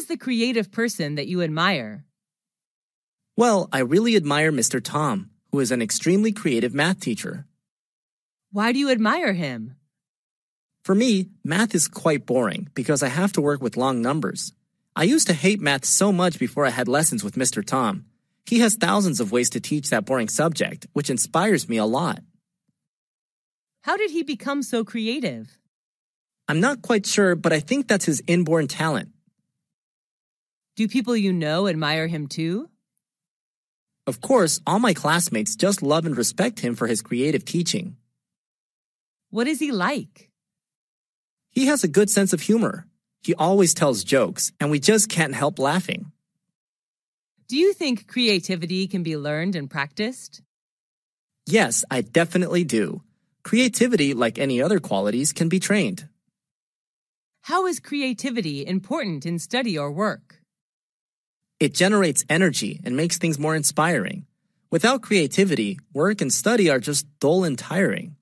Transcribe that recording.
is the creative person that you admire? Well, I really admire Mr. Tom, who is an extremely creative math teacher. Why do you admire him? For me, math is quite boring because I have to work with long numbers. I used to hate math so much before I had lessons with Mr. Tom. He has thousands of ways to teach that boring subject, which inspires me a lot. How did he become so creative? I'm not quite sure, but I think that's his inborn talent. Do people you know admire him too? Of course, all my classmates just love and respect him for his creative teaching. What is he like? He has a good sense of humor. He always tells jokes, and we just can't help laughing. Do you think creativity can be learned and practiced? Yes, I definitely do. Creativity, like any other qualities, can be trained. How is creativity important in study or work? It generates energy and makes things more inspiring. Without creativity, work and study are just dull and tiring.